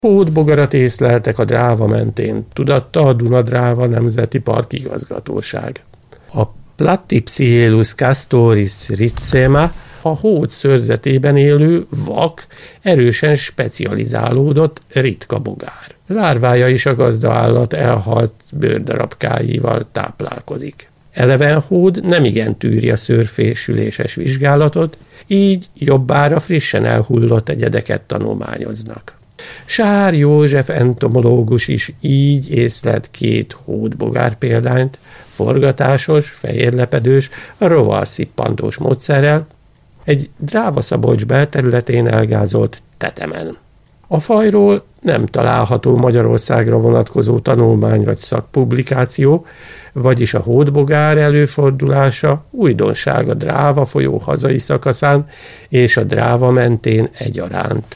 Hódbogarat észleltek a Dráva mentén, tudatta a Duna-Dráva Nemzeti Park igazgatóság. A Platypsielus castoris ricema a hód szőrzetében élő vak, erősen specializálódott ritka bogár. Lárvája is a gazdaállat elhalt bőrdarabkáival táplálkozik. Elevenhód nemigen tűri a szőrfésüléses vizsgálatot, így jobbára frissen elhullott egyedeket tanulmányoznak. Sár József entomológus is így észlelt 2 hódbogár példányt, forgatásos, fehérlepedős, rovarszippantós módszerrel, egy Dráva-Szabolcs belterületén elgázolt tetemen. A fajról nem található Magyarországra vonatkozó tanulmány vagy szakpublikáció, vagyis a hódbogár előfordulása újdonság a Dráva folyó hazai szakaszán és a Dráva mentén egyaránt.